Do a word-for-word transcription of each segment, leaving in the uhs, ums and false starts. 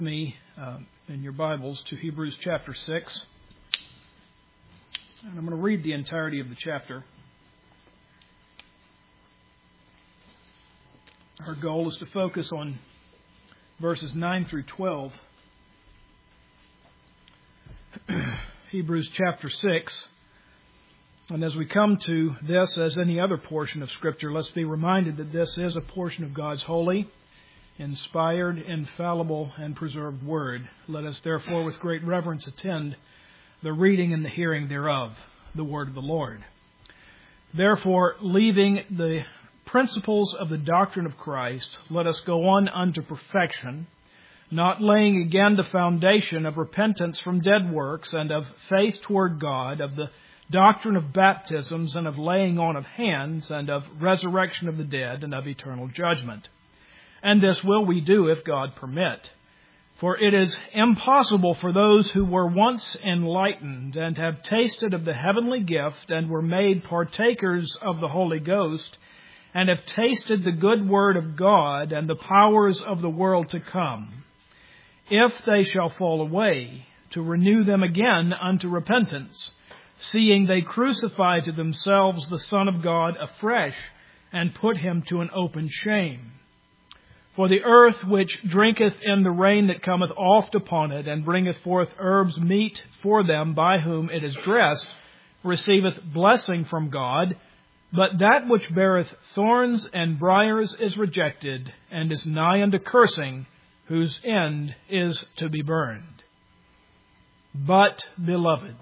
me uh, in your Bibles to Hebrews chapter six. And I'm going to read the entirety of the chapter. Our goal is to focus on verses nine through twelve. Hebrews chapter six. And as we come to this, as any other portion of Scripture, let's be reminded that this is a portion of God's holy, inspired, infallible, and preserved Word. Let us therefore with great reverence attend the reading and the hearing thereof, the Word of the Lord. Therefore, leaving the principles of the doctrine of Christ, let us go on unto perfection, not laying again the foundation of repentance from dead works and of faith toward God, of the doctrine of baptisms and of laying on of hands and of resurrection of the dead and of eternal judgment. And this will we do if God permit. For it is impossible for those who were once enlightened and have tasted of the heavenly gift and were made partakers of the Holy Ghost and have tasted the good word of God and the powers of the world to come, if they shall fall away, to renew them again unto repentance, seeing they crucify to themselves the Son of God afresh and put him to an open shame. For the earth which drinketh in the rain that cometh oft upon it, and bringeth forth herbs meet for them by whom it is dressed, receiveth blessing from God. But that which beareth thorns and briars is rejected, and is nigh unto cursing, whose end is to be burned. But, beloved,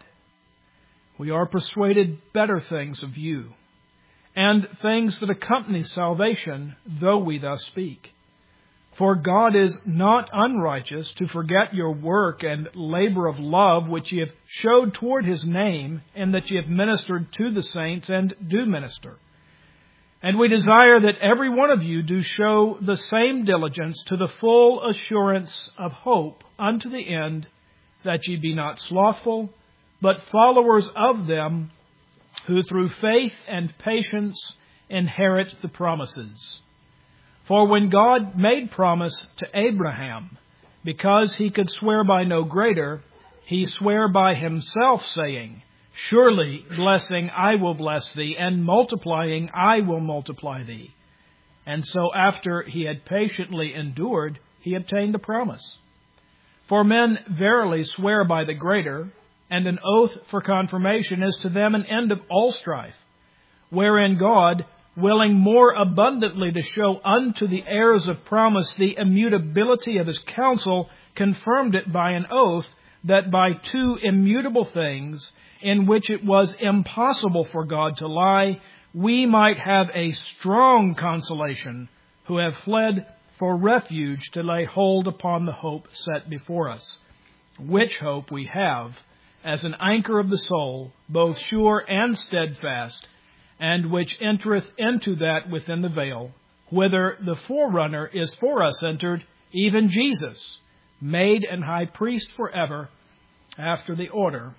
we are persuaded better things of you, and things that accompany salvation, though we thus speak. For God is not unrighteous to forget your work and labor of love which ye have showed toward his name, and that ye have ministered to the saints and do minister. And we desire that every one of you do show the same diligence to the full assurance of hope unto the end, that ye be not slothful, but followers of them who through faith and patience inherit the promises. For when God made promise to Abraham, because he could swear by no greater, he sware by himself, saying, Surely blessing I will bless thee, and multiplying I will multiply thee. And so after he had patiently endured, he obtained the promise. For men verily swear by the greater, and an oath for confirmation is to them an end of all strife, wherein God, willing more abundantly to show unto the heirs of promise the immutability of his counsel, confirmed it by an oath, that by two immutable things, in which it was impossible for God to lie, we might have a strong consolation, who have fled for refuge to lay hold upon the hope set before us, which hope we have as an anchor of the soul, both sure and steadfast, and which entereth into that within the veil, whither the forerunner is for us entered, even Jesus, made an high priest forever, after the order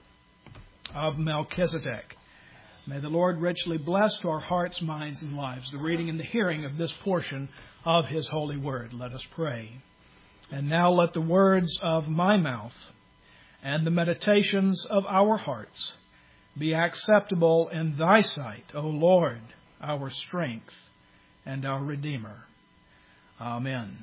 of Melchizedek. May the Lord richly bless to our hearts, minds, and lives the reading and the hearing of this portion of his holy word. Let us pray. And now let the words of my mouth and the meditations of our hearts be acceptable in thy sight, O Lord, our strength and our Redeemer. Amen.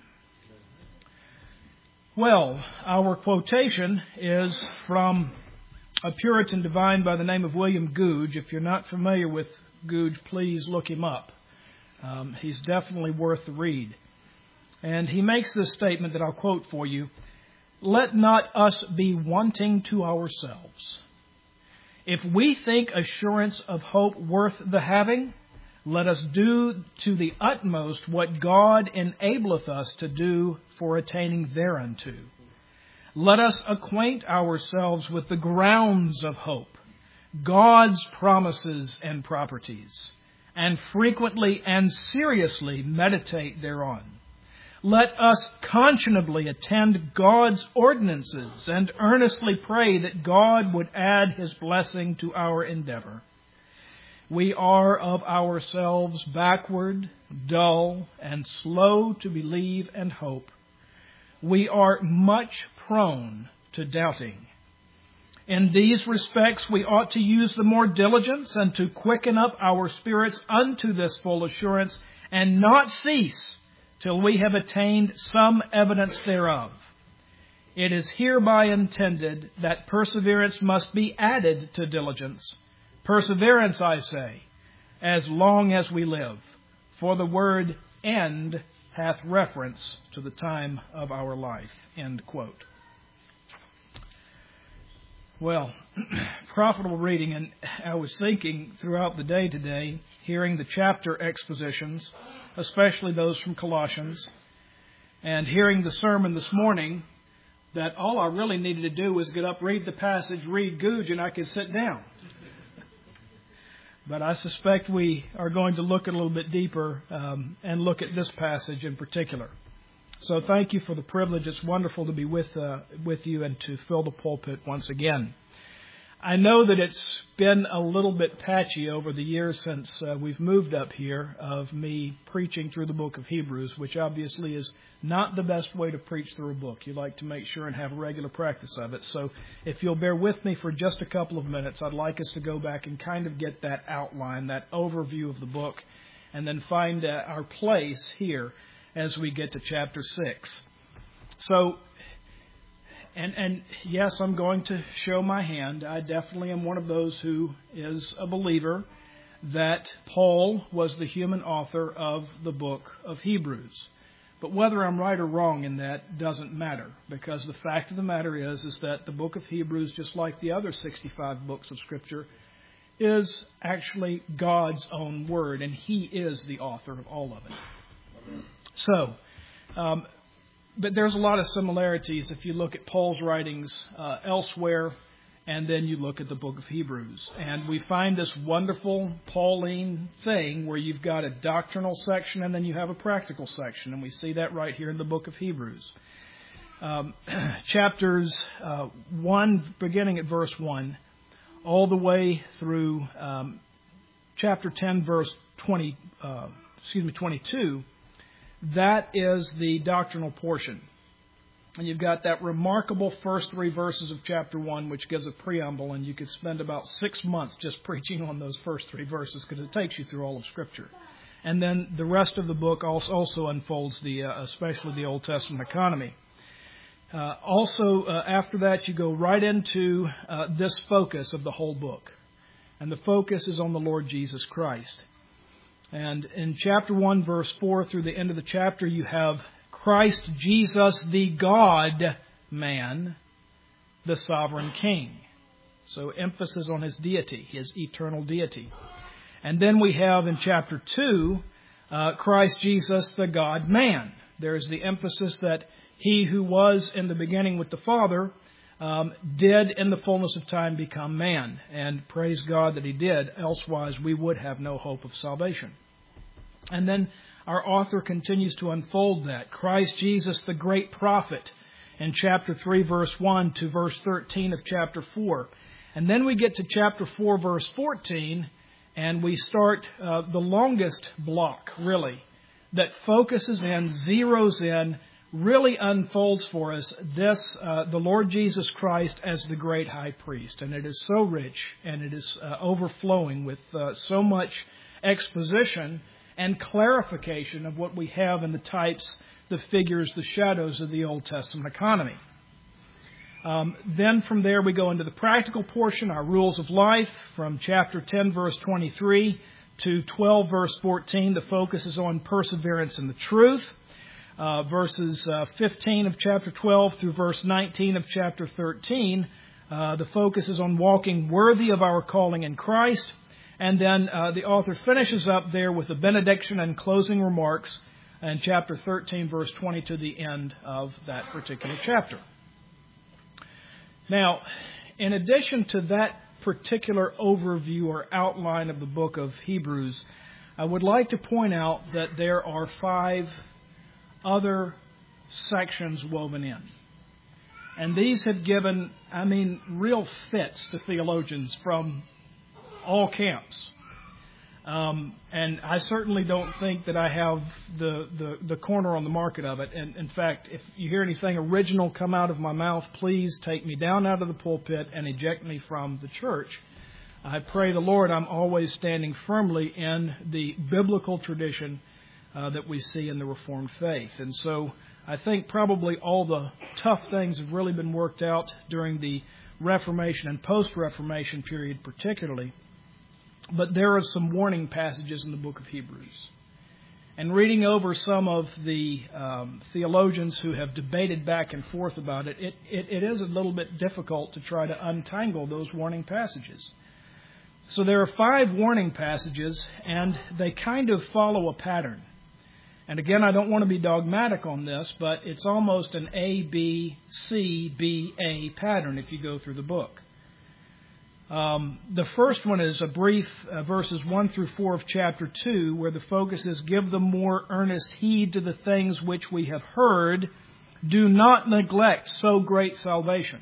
Well, our quotation is from a Puritan divine by the name of William Gouge. If you're not familiar with Gouge, please look him up. Um, he's definitely worth the read. And he makes this statement that I'll quote for you. Let not us be wanting to ourselves. If we think assurance of hope worth the having, let us do to the utmost what God enableth us to do for attaining thereunto. Let us acquaint ourselves with the grounds of hope, God's promises and properties, and frequently and seriously meditate thereon. Let us conscionably attend God's ordinances and earnestly pray that God would add his blessing to our endeavor. We are of ourselves backward, dull, and slow to believe and hope. we are much prone to doubting. In these respects, we ought to use the more diligence and to quicken up our spirits unto this full assurance, and not cease till we have attained some evidence thereof. It is hereby intended that perseverance must be added to diligence. Perseverance, I say, as long as we live. For the word end hath reference to the time of our life. End quote. Well, profitable reading, and I was thinking throughout the day today, hearing the chapter expositions, especially those from Colossians, and hearing the sermon this morning, that all I really needed to do was get up, read the passage, read Googe, and I could sit down. But I suspect we are going to look a little bit deeper um, and look at this passage in particular. So thank you for the privilege. It's wonderful to be with uh, with you and to fill the pulpit once again. I know that it's been a little bit patchy over the years since uh, we've moved up here of me preaching through the book of Hebrews, which obviously is not the best way to preach through a book. You like to make sure and have a regular practice of it. So if you'll bear with me for just a couple of minutes, I'd like us to go back and kind of get that outline, that overview of the book, and then find uh, our place here as we get to chapter six. So, and and yes, I'm going to show my hand. I definitely am one of those who is a believer that Paul was the human author of the book of Hebrews. But whether I'm right or wrong in that doesn't matter, because the fact of the matter is, is that the book of Hebrews, just like the other sixty-five books of Scripture, is actually God's own word, and He is the author of all of it. So, um, but there's a lot of similarities if you look at Paul's writings uh, elsewhere, and then you look at the book of Hebrews. And we find this wonderful Pauline thing where you've got a doctrinal section and then you have a practical section. And we see that right here in the book of Hebrews. Um, chapters uh, one, beginning at verse one, all the way through um, chapter ten, verse twenty, uh, excuse me, twenty-two. That is the doctrinal portion. And you've got that remarkable first three verses of chapter one, which gives a preamble, and you could spend about six months just preaching on those first three verses because it takes you through all of Scripture. And then the rest of the book also unfolds the, uh, especially the Old Testament economy. Uh, also, uh, after that, you go right into uh, this focus of the whole book. And the focus is on the Lord Jesus Christ. And in chapter one, verse four, through the end of the chapter, you have Christ Jesus, the God-man, the sovereign King. So emphasis on His deity, His eternal deity. And then we have in chapter two, uh, Christ Jesus, the God-man. There's the emphasis that He who was in the beginning with the Father um, did in the fullness of time become man. And praise God that He did. Elsewise, we would have no hope of salvation. And then our author continues to unfold that. Christ Jesus, the great prophet, in chapter three, verse one to verse thirteen of chapter four. And then we get to chapter four, verse fourteen, and we start uh, the longest block, really, that focuses in, zeroes in, really unfolds for us this, uh, the Lord Jesus Christ as the great high priest. And it is so rich, and it is uh, overflowing with uh, so much exposition and clarification of what we have in the types, the figures, the shadows of the Old Testament economy. Um, then from there we go into the practical portion, our rules of life, from chapter ten, verse twenty-three to twelve, verse fourteen. The focus is on perseverance in the truth. Uh, verses uh, fifteen of chapter twelve through verse nineteen of chapter thirteen, uh, the focus is on walking worthy of our calling in Christ. And then uh, the author finishes up there with a benediction and closing remarks in chapter thirteen, verse twenty to the end of that particular chapter. Now, in addition to that particular overview or outline of the book of Hebrews, I would like to point out that there are five other sections woven in. And these have given, I mean, real fits to theologians from all camps. Um, and I certainly don't think that I have the, the, the corner on the market of it. And in fact, if you hear anything original come out of my mouth, please take me down out of the pulpit and eject me from the church. I pray the Lord I'm always standing firmly in the biblical tradition uh, that we see in the Reformed faith. And so I think probably all the tough things have really been worked out during the Reformation and post-Reformation period particularly. But there are some warning passages in the book of Hebrews. And reading over some of the um, theologians who have debated back and forth about it, it, it, it is a little bit difficult to try to untangle those warning passages. So there are five warning passages, and they kind of follow a pattern. And again, I don't want to be dogmatic on this, but it's almost an A, B, C, B, A pattern if you go through the book. Um, the first one is a brief uh, verses one through four of chapter two, where the focus is, give the more earnest heed to the things which we have heard. Do not neglect so great salvation.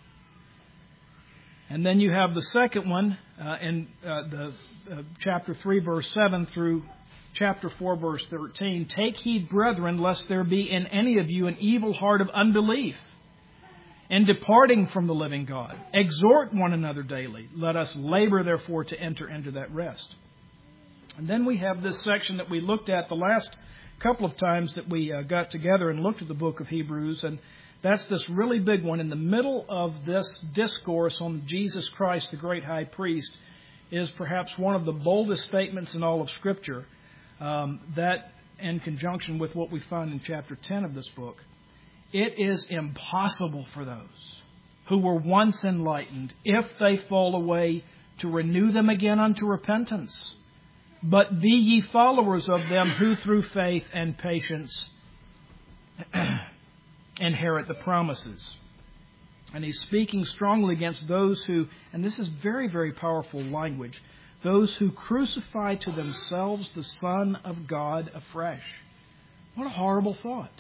And then you have the second one uh, in uh, the uh, chapter three, verse seven through chapter four, verse thirteen. Take heed, brethren, lest there be in any of you an evil heart of unbelief, in departing from the living God. Exhort one another daily. Let us labor, therefore, to enter into that rest. And then we have this section that we looked at the last couple of times that we uh, got together and looked at the book of Hebrews. And that's this really big one. In the middle of this discourse on Jesus Christ, the great high priest, is perhaps one of the boldest statements in all of Scripture. Um, that, in conjunction with what we find in chapter ten of this book, it is impossible for those who were once enlightened, if they fall away, to renew them again unto repentance. But be ye followers of them who through faith and patience inherit the promises. And he's speaking strongly against those who, and this is very, very powerful language, those who crucify to themselves the Son of God afresh. What a horrible thought.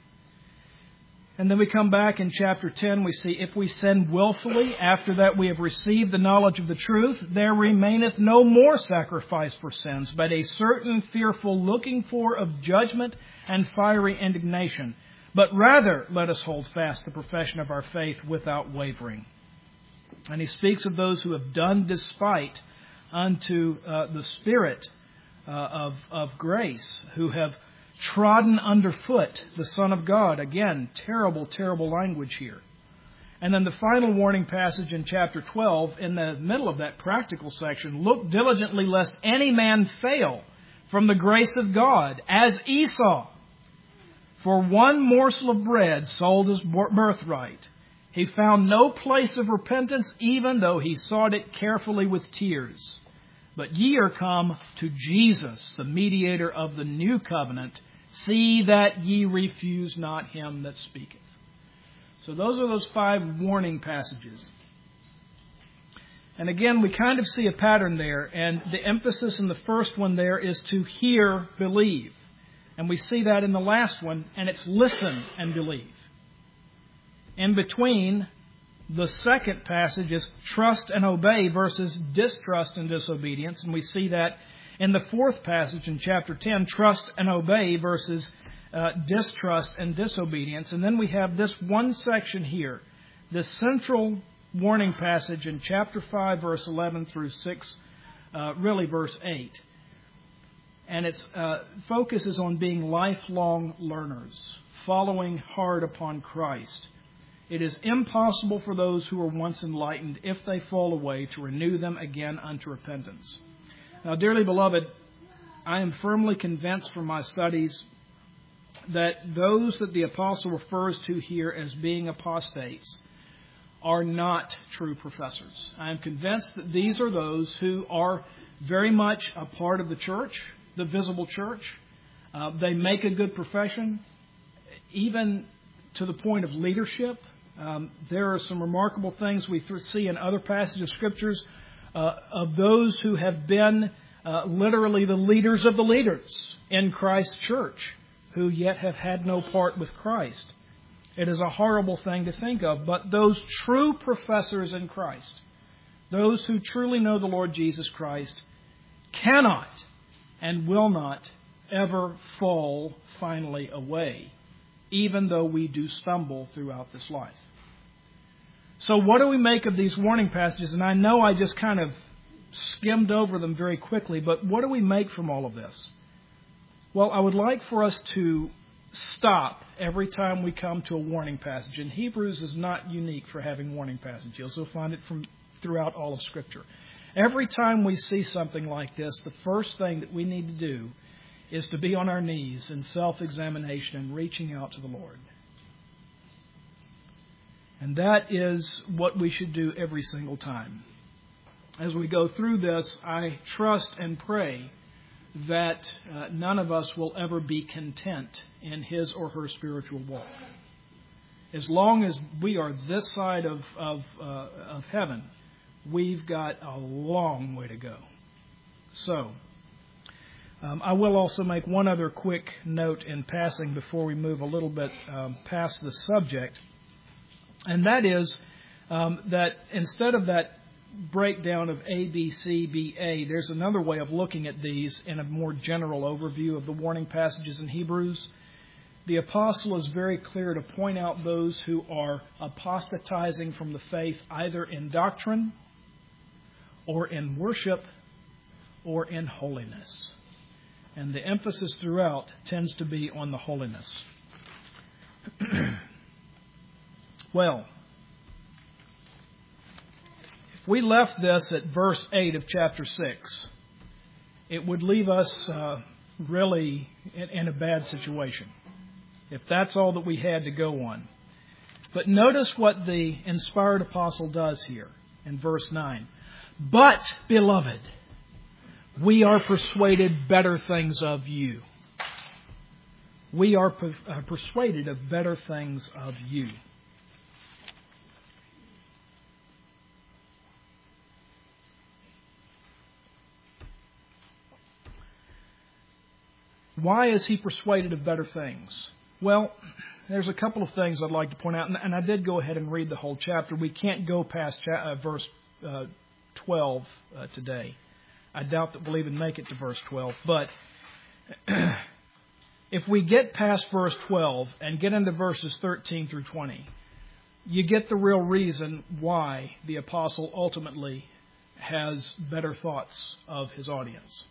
And then we come back in chapter ten, we see, if we sin willfully, after that we have received the knowledge of the truth, there remaineth no more sacrifice for sins, but a certain fearful looking for of judgment and fiery indignation. But rather let us hold fast the profession of our faith without wavering. And he speaks of those who have done despite unto uh, the Spirit uh, of, of grace, who have trodden underfoot the Son of God. Again, terrible, terrible language here. And then the final warning passage in chapter twelve, in the middle of that practical section, look diligently lest any man fail from the grace of God, as Esau, for one morsel of bread sold his birthright. He found no place of repentance, even though he sought it carefully with tears. But ye are come to Jesus, the mediator of the new covenant. See that ye refuse not him that speaketh. So those are those five warning passages. And again, we kind of see a pattern there. And the emphasis in the first one there is to hear, believe. And we see that in the last one, and it's listen and believe. In between, the second passage is trust and obey versus distrust and disobedience. And we see that in the fourth passage in chapter ten, trust and obey versus uh, distrust and disobedience. And then we have this one section here, this central warning passage in chapter five, verse eleven through six, uh, really verse eight. And its uh, focus is on being lifelong learners, following hard upon Christ. It is impossible for those who were once enlightened, if they fall away, to renew them again unto repentance. Now, dearly beloved, I am firmly convinced from my studies that those that the apostle refers to here as being apostates are not true professors. I am convinced that these are those who are very much a part of the church, the visible church. Uh, they make a good profession, even to the point of leadership. Um, there are some remarkable things we th- see in other passages of Scriptures uh, of those who have been uh, literally the leaders of the leaders in Christ's church, who yet have had no part with Christ. It is a horrible thing to think of, but those true professors in Christ, those who truly know the Lord Jesus Christ, cannot and will not ever fall finally away, even though we do stumble throughout this life. So what do we make of these warning passages? And I know I just kind of skimmed over them very quickly, but what do we make from all of this? Well, I would like for us to stop every time we come to a warning passage. And Hebrews is not unique for having warning passages. You'll also find it from throughout all of Scripture. Every time we see something like this, the first thing that we need to do is to be on our knees in self-examination and reaching out to the Lord. And that is what we should do every single time. As we go through this, I trust and pray that uh, none of us will ever be content in his or her spiritual walk. As long as we are this side of, of, uh, of heaven, we've got a long way to go. So, um, I will also make one other quick note in passing before we move a little bit um, past the subject. And that is um, that instead of that breakdown of A, B, C, B, A, there's another way of looking at these in a more general overview of the warning passages in Hebrews. The apostle is very clear to point out those who are apostatizing from the faith either in doctrine or in worship or in holiness. And the emphasis throughout tends to be on the holiness. Well, if we left this at verse eight of chapter six, it would leave us uh, really in, in a bad situation, if that's all that we had to go on. But notice what the inspired apostle does here in verse nine. But, beloved, we are persuaded better things of you. We are per- uh, persuaded of better things of you. Why is he persuaded of better things? Well, there's a couple of things I'd like to point out, and I did go ahead and read the whole chapter. We can't go past cha- uh, verse uh, twelve uh, today. I doubt that we'll even make it to verse twelve. But if we get past verse twelve and get into verses thirteen through twenty, you get the real reason why the apostle ultimately has better thoughts of his audience.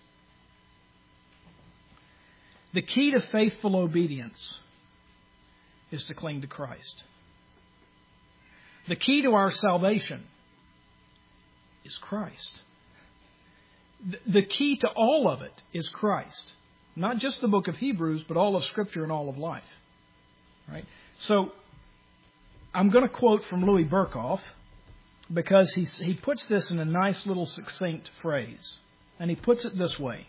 The key to faithful obedience is to cling to Christ. The key to our salvation is Christ. The key to all of it is Christ. Not just the book of Hebrews, but all of Scripture and all of life. Right? So, I'm going to quote from Louis Berkhoff because he, he puts this in a nice little succinct phrase. And he puts it this way.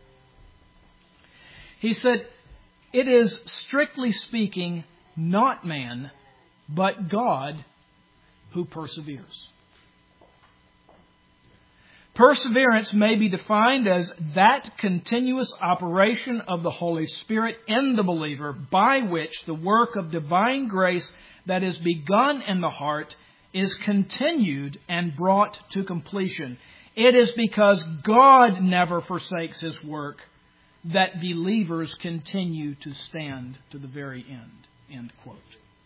He said, "It is, strictly speaking, not man, but God who perseveres." Perseverance may be defined as that continuous operation of the Holy Spirit in the believer by which the work of divine grace that is begun in the heart is continued and brought to completion. It is because God never forsakes His work that believers continue to stand to the very end. End quote.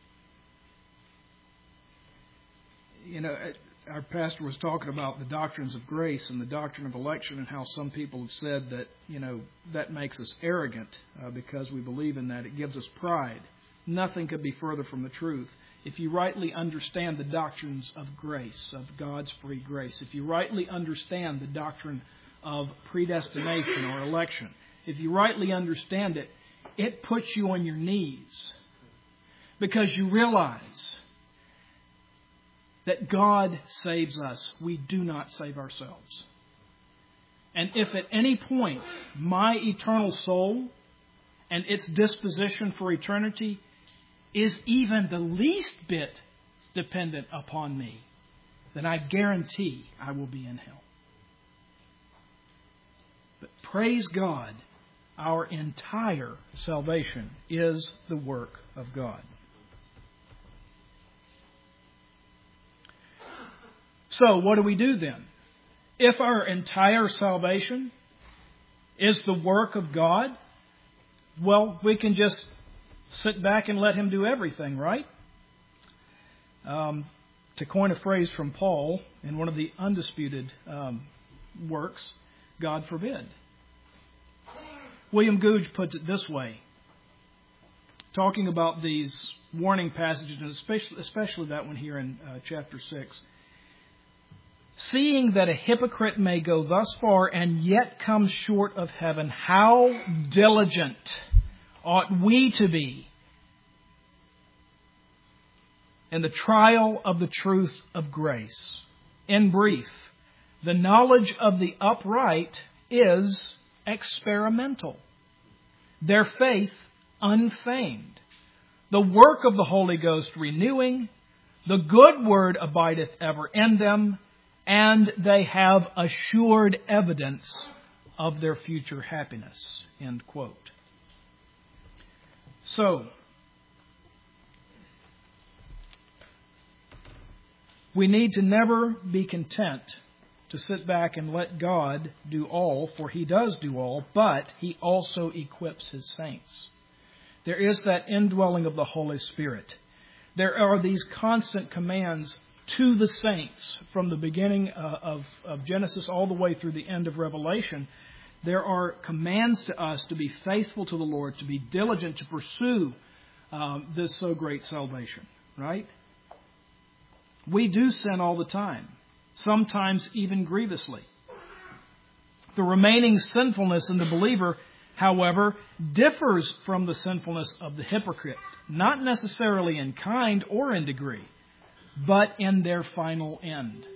You know, our pastor was talking about the doctrines of grace and the doctrine of election and how some people have said that, you know, that makes us arrogant uh, because we believe in that. It gives us pride. Nothing could be further from the truth. If you rightly understand the doctrines of grace, of God's free grace, if you rightly understand the doctrine of predestination or election, if you rightly understand it, it puts you on your knees because you realize that God saves us. We do not save ourselves. And if at any point my eternal soul and its disposition for eternity is even the least bit dependent upon me, then I guarantee I will be in hell. But praise God, our entire salvation is the work of God. So, what do we do then? If our entire salvation is the work of God, well, we can just sit back and let Him do everything, right? Um, to coin a phrase from Paul in one of the undisputed um, works, God forbid. William Gouge puts it this way, talking about these warning passages, and especially, especially that one here in uh, chapter six. Seeing that a hypocrite may go thus far and yet come short of heaven, how diligent ought we to be in the trial of the truth of grace. In brief, the knowledge of the upright is experimental, their faith unfeigned, the work of the Holy Ghost renewing, the good word abideth ever in them, and they have assured evidence of their future happiness. End quote. So, we need to never be content to sit back and let God do all, for He does do all, but He also equips His saints. There is that indwelling of the Holy Spirit. There are these constant commands to the saints from the beginning uh, of, of Genesis all the way through the end of Revelation. There are commands to us to be faithful to the Lord, to be diligent to pursue um, this so great salvation, right? We do sin all the time, sometimes even grievously. The remaining sinfulness in the believer, however, differs from the sinfulness of the hypocrite, not necessarily in kind or in degree, but in their final end.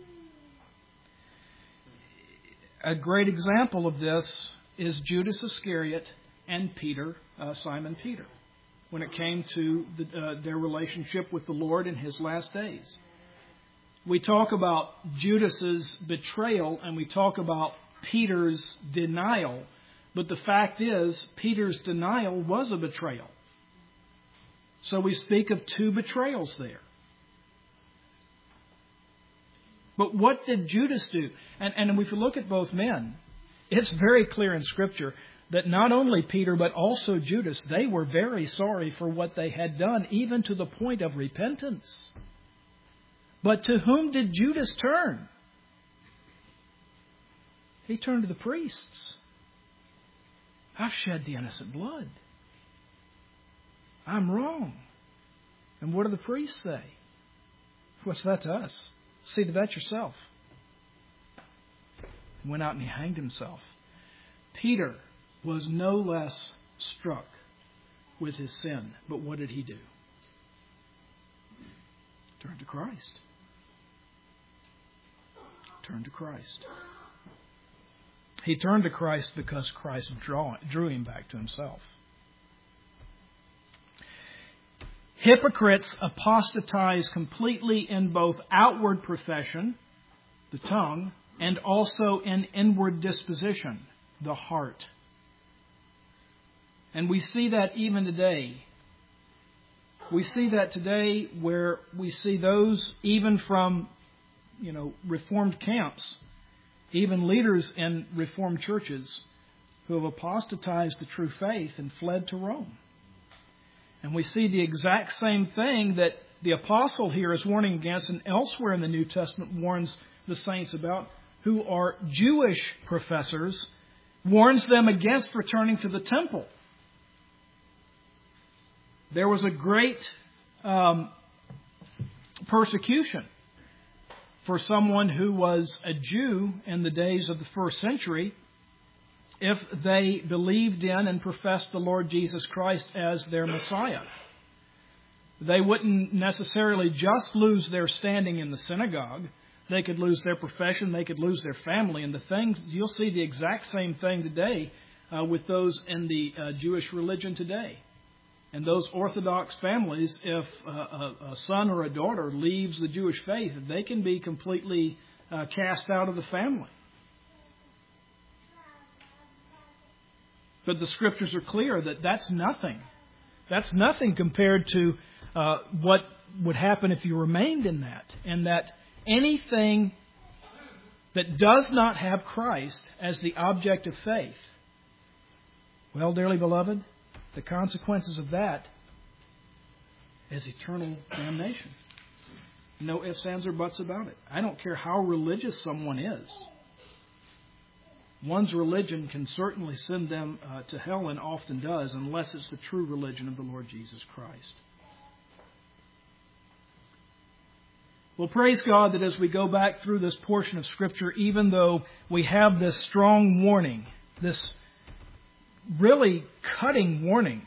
A great example of this is Judas Iscariot and Peter, uh, Simon Peter, when it came to the, uh, their relationship with the Lord in His last days. We talk about Judas's betrayal and we talk about Peter's denial, but the fact is Peter's denial was a betrayal. So we speak of two betrayals there. But what did Judas do? And, and if we look at both men, it's very clear in Scripture that not only Peter but also Judas, they were very sorry for what they had done, even to the point of repentance. But to whom did Judas turn? He turned to the priests. I've shed the innocent blood. I'm wrong. And what do the priests say? What's that to us? See to that yourself. He went out and he hanged himself. Peter was no less struck with his sin. But what did he do? Turn to Christ. Turn to Christ. He turned to Christ because Christ drew, drew him back to Himself. Hypocrites apostatize completely in both outward profession, the tongue, and also in inward disposition, the heart. And we see that even today. We see that today where we see those even from, you know, Reformed camps, even leaders in Reformed churches who have apostatized the true faith and fled to Rome. And we see the exact same thing that the apostle here is warning against, and elsewhere in the New Testament warns the saints about, who are Jewish professors, warns them against returning to the temple. There was a great um, persecution for someone who was a Jew in the days of the first century if they believed in and professed the Lord Jesus Christ as their Messiah. They wouldn't necessarily just lose their standing in the synagogue. They could lose their profession. They could lose their family. And the things, you'll see the exact same thing today uh, with those in the uh, Jewish religion today. And those Orthodox families, if uh, a, a son or a daughter leaves the Jewish faith, they can be completely uh, cast out of the family. But the Scriptures are clear that that's nothing. That's nothing compared to uh, what would happen if you remained in that. And that anything that does not have Christ as the object of faith, Well, dearly beloved, the consequences of that is eternal damnation. No ifs, ands, or buts about it. I don't care how religious someone is. One's religion can certainly send them uh, to hell, and often does, unless it's the true religion of the Lord Jesus Christ. Well, praise God that as we go back through this portion of Scripture, even though we have this strong warning, this really cutting warning,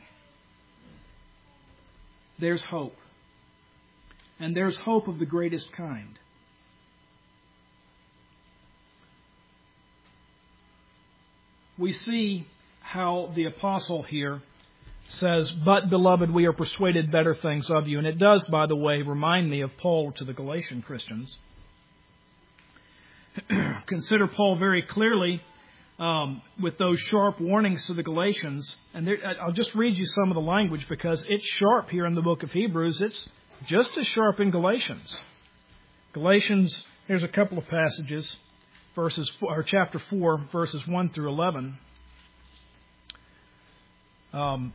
there's hope. And there's hope of the greatest kind. We see how the apostle here says, "But, beloved, we are persuaded better things of you." And it does, by the way, remind me of Paul to the Galatian Christians. Consider Paul very clearly um, with those sharp warnings to the Galatians. And there, I'll just read you some of the language because it's sharp here in the book of Hebrews. It's just as sharp in Galatians. Galatians, here's a couple of passages, verses four, or chapter four, verses one through eleven. Um,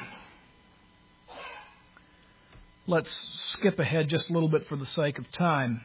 let's skip ahead just a little bit for the sake of time.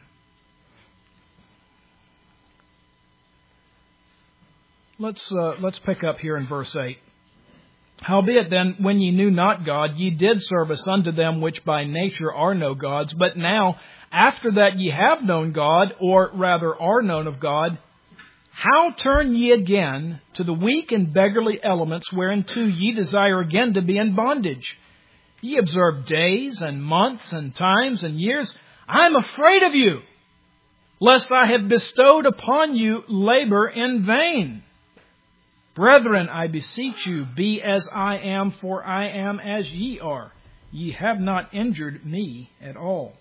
Let's uh, let's pick up here in verse eight. "Howbeit then, when ye knew not God, ye did service unto them which by nature are no gods. But now, after that ye have known God, or rather are known of God, how turn ye again to the weak and beggarly elements whereunto ye desire again to be in bondage? Ye observe days and months and times and years. I am afraid of you, lest I have bestowed upon you labor in vain. Brethren, I beseech you, be as I am, for I am as ye are. Ye have not injured me at all."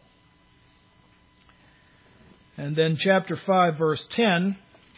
And then chapter five, verse ten.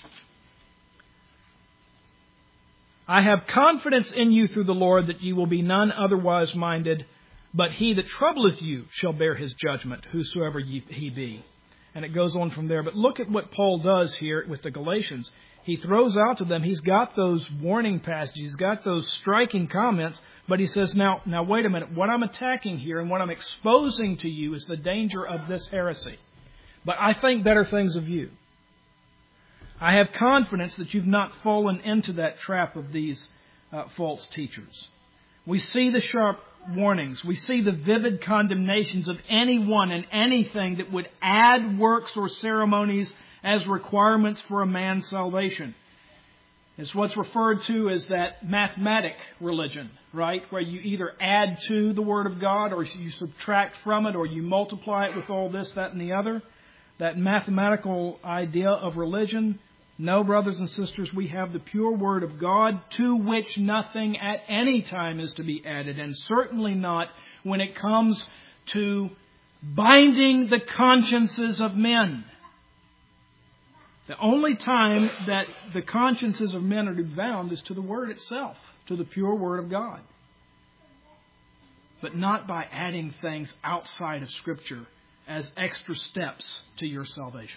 "I have confidence in you through the Lord that ye will be none otherwise minded, but he that troubleth you shall bear his judgment, whosoever ye, he be." And it goes on from there. But look at what Paul does here with the Galatians. He throws out to them, he's got those warning passages, he's got those striking comments, but he says, now, now wait a minute, what I'm attacking here and what I'm exposing to you is the danger of this heresy. But I think better things of you. I have confidence that you've not fallen into that trap of these uh, false teachers. We see the sharp warnings. We see the vivid condemnations of anyone and anything that would add works or ceremonies as requirements for a man's salvation. It's what's referred to as that mathematic religion, right? Where you either add to the Word of God or you subtract from it or you multiply it with all this, that, and the other. That mathematical idea of religion. No, brothers and sisters, we have the pure Word of God to which nothing at any time is to be added, and certainly not when it comes to binding the consciences of men. The only time that the consciences of men are to be bound is to the Word itself, to the pure Word of God. But not by adding things outside of Scripture as extra steps to your salvation.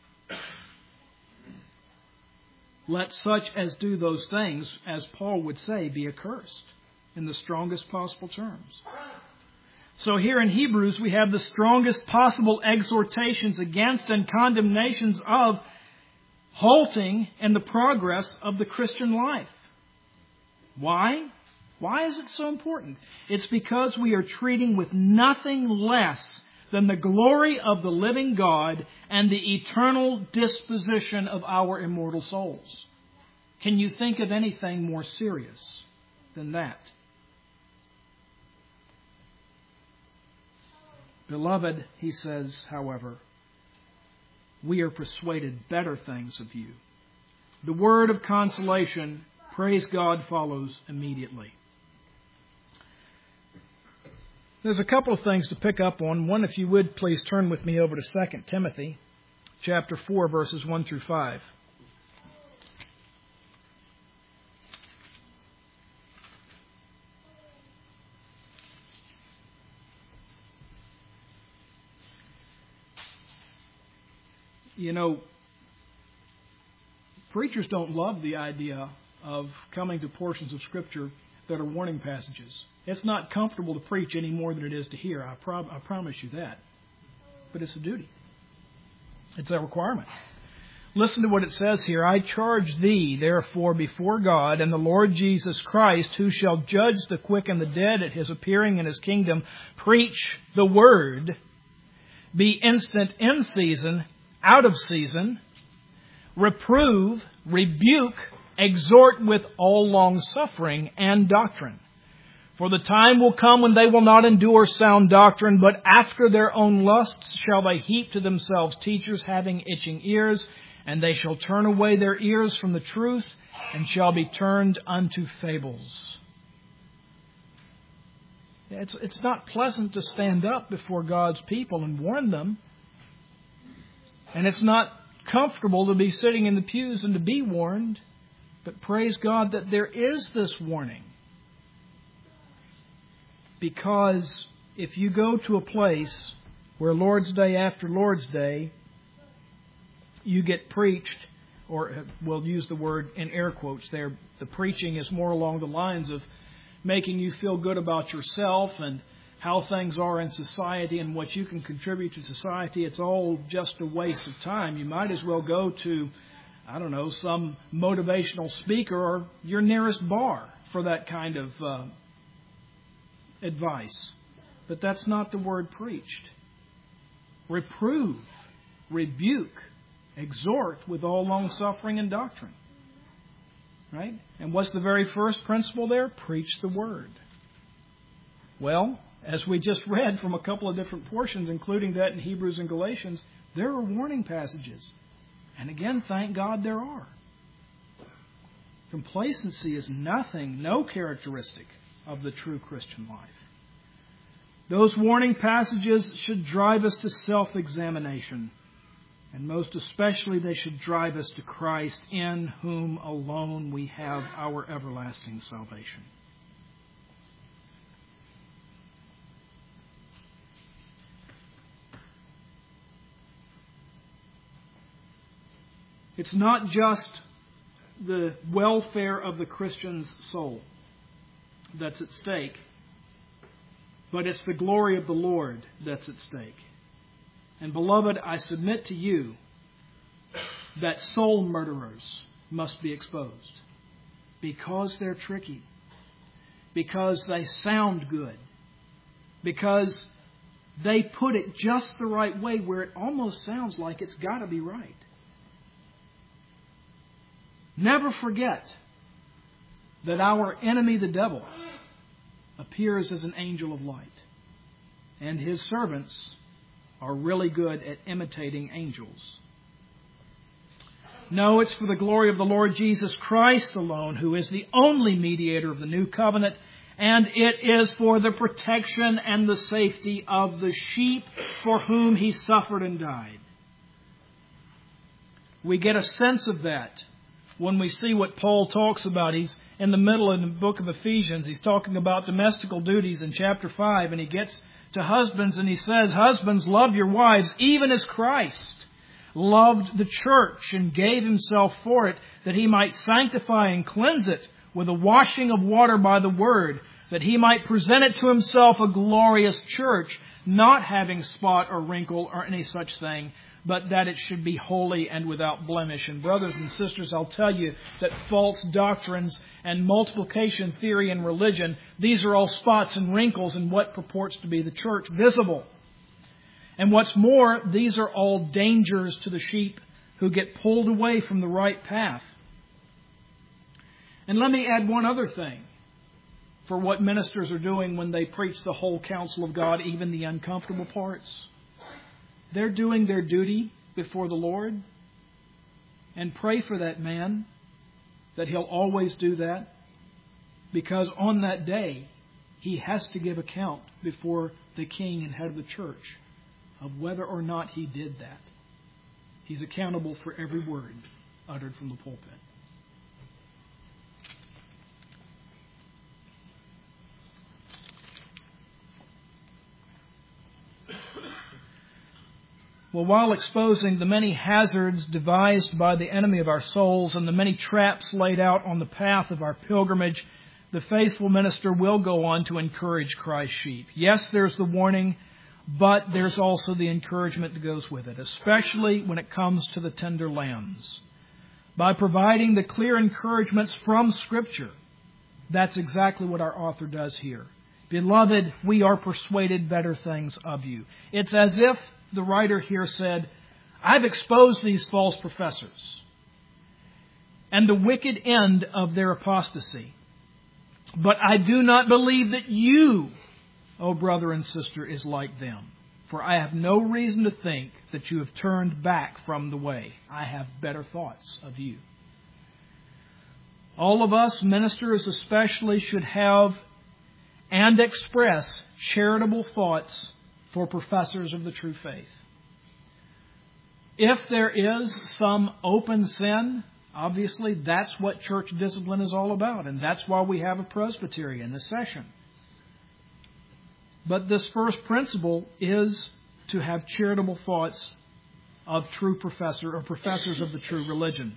Let such as do those things, as Paul would say, be accursed in the strongest possible terms. So here in Hebrews we have the strongest possible exhortations against and condemnations of halting in the progress of the Christian life. Why? Why is it so important? It's because we are treating with nothing less than the glory of the living God and the eternal disposition of our immortal souls. Can you think of anything more serious than that? Beloved, he says, however, we are persuaded better things of you. The word of consolation, praise God, follows immediately. There's a couple of things to pick up on. One, if you would, please turn with me over to Second Timothy, chapter four, verses one through five. You know, preachers don't love the idea of coming to portions of Scripture that are warning passages. It's not comfortable to preach any more than it is to hear. I, pro- I promise you that. But it's a duty. It's a requirement. Listen to what it says here. I charge thee, therefore, before God and the Lord Jesus Christ, who shall judge the quick and the dead at His appearing in His kingdom, preach the word, be instant in season, out of season, reprove, rebuke, exhort with all long-suffering and doctrine. For the time will come when they will not endure sound doctrine, but after their own lusts shall they heap to themselves teachers having itching ears, and they shall turn away their ears from the truth, and shall be turned unto fables. It's, it's not pleasant to stand up before God's people and warn them. And it's not comfortable to be sitting in the pews and to be warned. But praise God that there is this warning. Because if you go to a place where Lord's Day after Lord's Day, you get preached, or we'll use the word in air quotes there, the preaching is more along the lines of making you feel good about yourself and how things are in society and what you can contribute to society. It's all just a waste of time. You might as well go to, I don't know, some motivational speaker or your nearest bar for that kind of uh, advice. But that's not the word preached. Reprove, rebuke, exhort with all long-suffering and doctrine. Right? And what's the very first principle there? Preach the word. Well, as we just read from a couple of different portions, including that in Hebrews and Galatians, there are warning passages. And again, thank God there are. Complacency is nothing, no characteristic of the true Christian life. Those warning passages should drive us to self-examination. And most especially, they should drive us to Christ, in whom alone we have our everlasting salvation. It's not just the welfare of the Christian's soul that's at stake, but it's the glory of the Lord that's at stake. And beloved, I submit to you that soul murderers must be exposed because they're tricky, because they sound good, because they put it just the right way where it almost sounds like it's got to be right. Never forget that our enemy, the devil, appears as an angel of light, and his servants are really good at imitating angels. No, it's for the glory of the Lord Jesus Christ alone, who is the only mediator of the new covenant, and it is for the protection and the safety of the sheep for whom He suffered and died. We get a sense of that when we see what Paul talks about. He's in the middle of the book of Ephesians. He's talking about domestical duties in chapter five, and he gets to husbands, and he says, husbands, love your wives, even as Christ loved the church and gave Himself for it, that He might sanctify and cleanse it with a washing of water by the word, that He might present it to Himself a glorious church, not having spot or wrinkle or any such thing, but that it should be holy and without blemish. And brothers and sisters, I'll tell you that false doctrines and multiplication theory in religion, these are all spots and wrinkles in what purports to be the church visible. And what's more, these are all dangers to the sheep who get pulled away from the right path. And let me add one other thing for what ministers are doing when they preach the whole counsel of God, even the uncomfortable parts. They're doing their duty before the Lord. And pray for that man that he'll always do that. Because on that day, he has to give account before the king and head of the church of whether or not he did that. He's accountable for every word uttered from the pulpit. Well, while exposing the many hazards devised by the enemy of our souls and the many traps laid out on the path of our pilgrimage, the faithful minister will go on to encourage Christ's sheep. Yes, there's the warning, but there's also the encouragement that goes with it, especially when it comes to the tender lambs. By providing the clear encouragements from Scripture, that's exactly what our author does here. Beloved, we are persuaded better things of you. It's as if the writer here said, I've exposed these false professors and the wicked end of their apostasy. But I do not believe that you, O brother and sister, is like them. For I have no reason to think that you have turned back from the way. I have better thoughts of you. All of us, ministers especially, should have and express charitable thoughts for professors of the true faith. If there is some open sin, obviously that's what church discipline is all about, and that's why we have a presbytery in this session. But this first principle is to have charitable thoughts of true professor or professors of the true religion.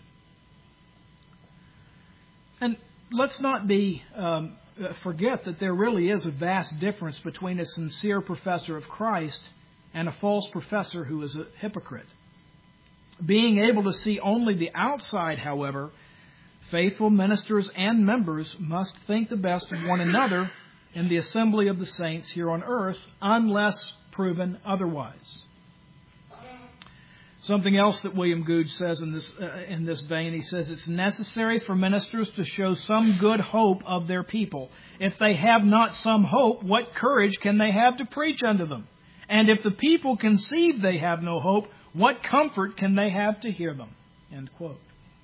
And let's not be um, forget that there really is a vast difference between a sincere professor of Christ and a false professor who is a hypocrite. Being able to see only the outside, however, faithful ministers and members must think the best of one another in the assembly of the saints here on earth, unless proven otherwise. Something else that William Goode says in this uh, in this vein, he says it's necessary for ministers to show some good hope of their people. If they have not some hope, what courage can they have to preach unto them? And if the people conceive they have no hope, what comfort can they have to hear them? End quote.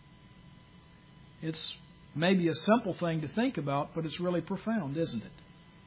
It's maybe a simple thing to think about, but it's really profound, isn't it?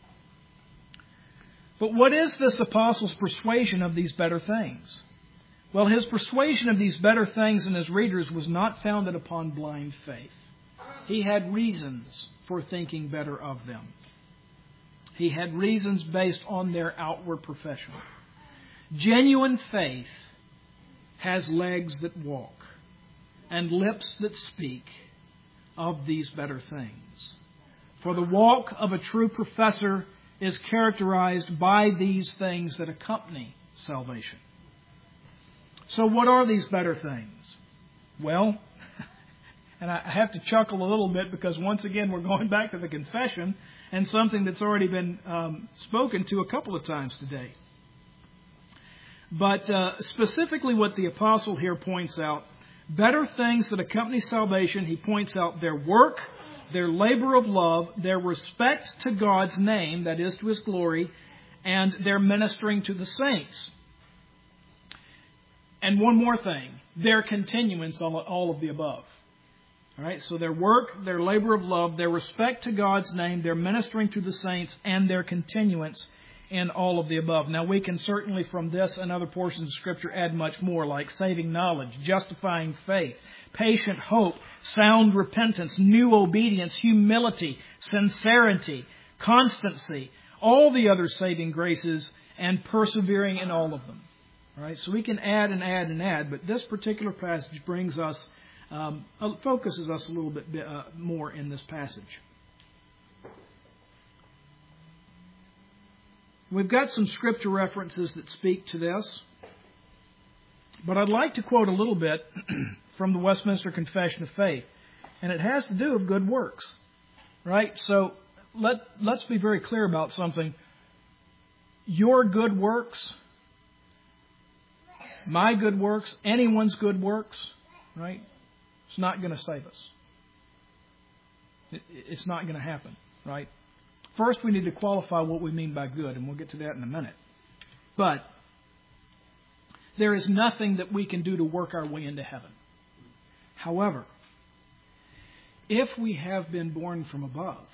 But what is this apostle's persuasion of these better things? Well, his persuasion of these better things in his readers was not founded upon blind faith. He had reasons for thinking better of them. He had reasons based on their outward profession. Genuine faith has legs that walk and lips that speak of these better things. For the walk of a true professor is characterized by these things that accompany salvation. So what are these better things? Well, and I have to chuckle a little bit because once again we're going back to the confession and something that's already been um, spoken to a couple of times today. But uh, specifically what the apostle here points out, better things that accompany salvation, he points out their work, their labor of love, their respect to God's name, that is to His glory, and their ministering to the saints. And one more thing, their continuance on all of the above. All right, so their work, their labor of love, their respect to God's name, their ministering to the saints, and their continuance in all of the above. Now, we can certainly from this and other portions of Scripture add much more, like saving knowledge, justifying faith, patient hope, sound repentance, new obedience, humility, sincerity, constancy, all the other saving graces, and persevering in all of them. All right, so we can add and add and add, but this particular passage brings us, um, focuses us a little bit uh, more in this passage. We've got some scripture references that speak to this, but I'd like to quote a little bit from the Westminster Confession of Faith, and it has to do with good works, right? So let, let's be very clear about something. Your good works, my good works, anyone's good works, right? It's not going to save us. It, it's not going to happen, right? First, we need to qualify what we mean by good, and we'll get to that in a minute. But there is nothing that we can do to work our way into heaven. However, if we have been born from above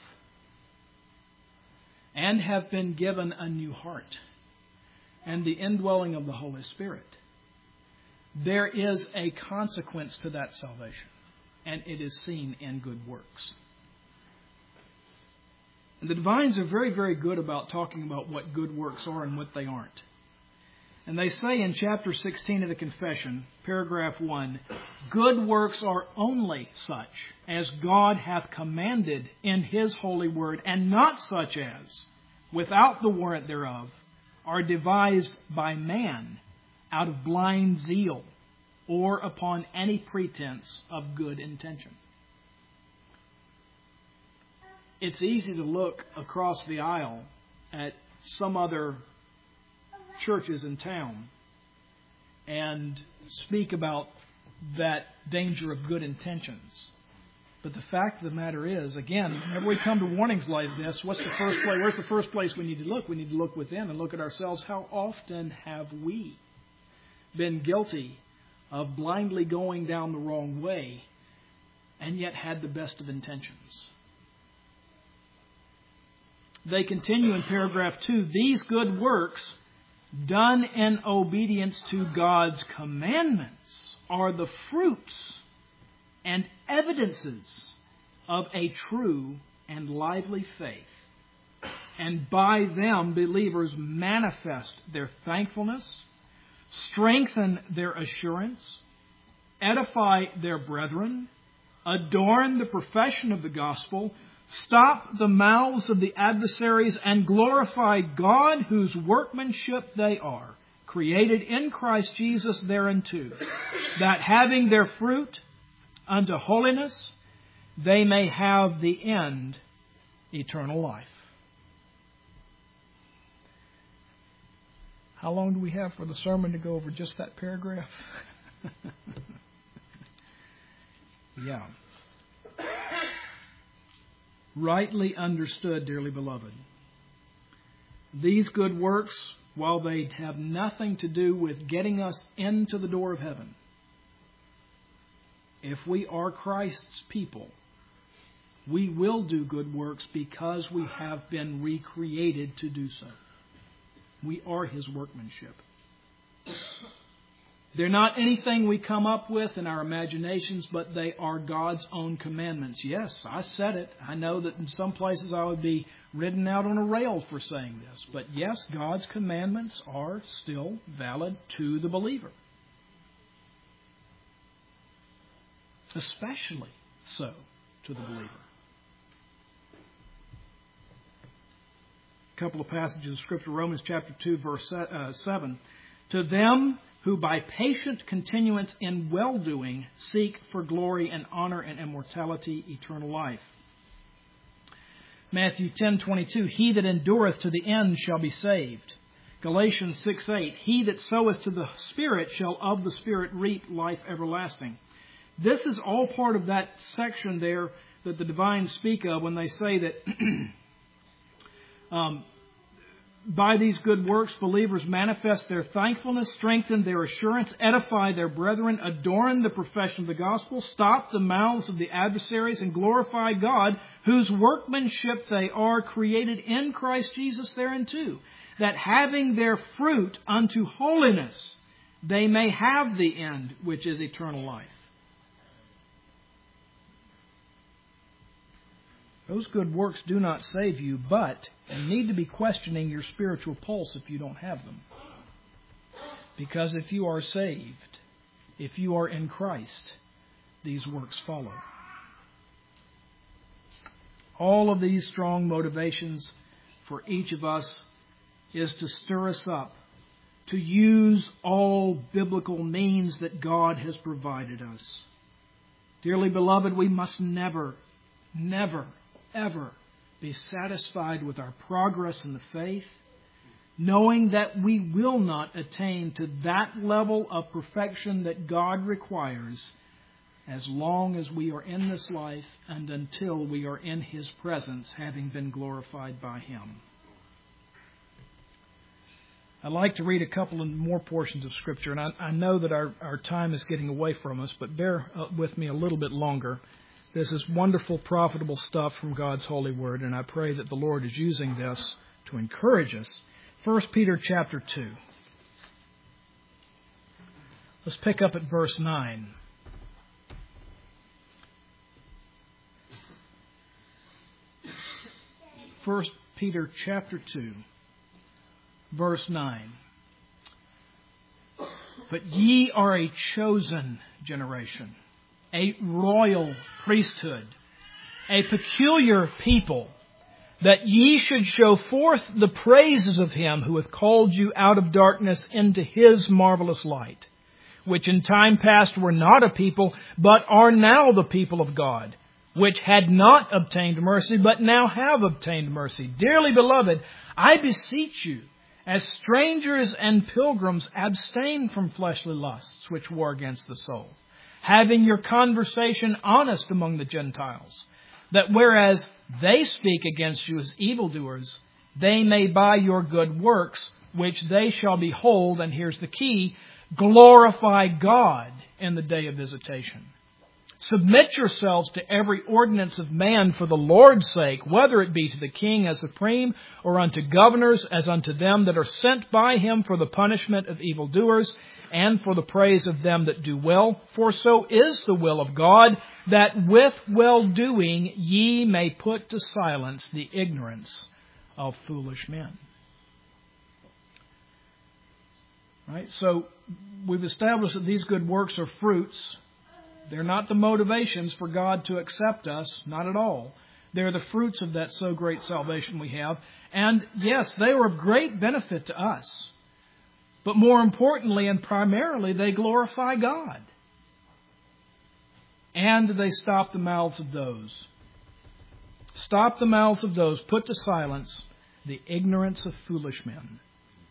and have been given a new heart and the indwelling of the Holy Spirit, there is a consequence to that salvation, and it is seen in good works. And the divines are very, very good about talking about what good works are and what they aren't. And they say in chapter sixteen of the Confession, paragraph one, good works are only such as God hath commanded in His holy word, and not such as, without the warrant thereof, are devised by man out of blind zeal or upon any pretense of good intention. It's easy to look across the aisle at some other churches in town and speak about that danger of good intentions. But the fact of the matter is, again, whenever we come to warnings like this, what's the first place? Where's the first place we need to look? We need to look within and look at ourselves. How often have we been guilty of blindly going down the wrong way and yet had the best of intentions? They continue in paragraph two, these good works done in obedience to God's commandments are the fruits and evidences of a true and lively faith. And by them, believers manifest their thankfulness, strengthen their assurance, edify their brethren, adorn the profession of the gospel, stop the mouths of the adversaries, and glorify God, whose workmanship they are, created in Christ Jesus thereunto, that having their fruit unto holiness, they may have the end, eternal life. How long do we have for the sermon to go over just that paragraph? Yeah. Rightly understood, dearly beloved, these good works, while they have nothing to do with getting us into the door of heaven, if we are Christ's people, we will do good works because we have been recreated to do so. We are His workmanship. They're not anything we come up with in our imaginations, but they are God's own commandments. Yes, I said it. I know that in some places I would be ridden out on a rail for saying this. But yes, God's commandments are still valid to the believer. Especially so to the believer. A couple of passages of Scripture, Romans chapter two, verse seven. To them who by patient continuance in well-doing seek for glory and honor and immortality, eternal life. Matthew ten twenty-two, he that endureth to the end shall be saved. Galatians six eight, he that soweth to the Spirit shall of the Spirit reap life everlasting. This is all part of that section there that the divines speak of when they say that um, by these good works, believers manifest their thankfulness, strengthen their assurance, edify their brethren, adorn the profession of the gospel, stop the mouths of the adversaries, and glorify God, whose workmanship they are, created in Christ Jesus thereunto, that having their fruit unto holiness, they may have the end, which is eternal life. Those good works do not save you, but you need to be questioning your spiritual pulse if you don't have them. Because if you are saved, if you are in Christ, these works follow. All of these strong motivations for each of us is to stir us up, to use all biblical means that God has provided us. Dearly beloved, we must never, never, ever be satisfied with our progress in the faith, knowing that we will not attain to that level of perfection that God requires as long as we are in this life and until we are in His presence, having been glorified by Him. I'd like to read a couple of more portions of Scripture, and I, I know that our, our time is getting away from us, but bear with me a little bit longer. This is wonderful, profitable stuff from God's holy word, and I pray that the Lord is using this to encourage us. First Peter chapter two. Let's pick up at verse nine. First Peter chapter two, verse nine. But ye are a chosen generation, a royal priesthood, a peculiar people, that ye should show forth the praises of Him who hath called you out of darkness into His marvelous light, which in time past were not a people, but are now the people of God, which had not obtained mercy, but now have obtained mercy. Dearly beloved, I beseech you, as strangers and pilgrims, abstain from fleshly lusts, which war against the soul, having your conversation honest among the Gentiles, that whereas they speak against you as evildoers, they may by your good works, which they shall behold, and here's the key, glorify God in the day of visitation. Submit yourselves to every ordinance of man for the Lord's sake, whether it be to the king as supreme, or unto governors as unto them that are sent by him for the punishment of evildoers, and for the praise of them that do well. For so is the will of God, that with well-doing ye may put to silence the ignorance of foolish men. Right? So we've established that these good works are fruits. They're not the motivations for God to accept us, not at all. They're the fruits of that so great salvation we have. And yes, they are of great benefit to us. But more importantly and primarily, they glorify God. And they stop the mouths of those. Stop the mouths of those. Put to silence the ignorance of foolish men.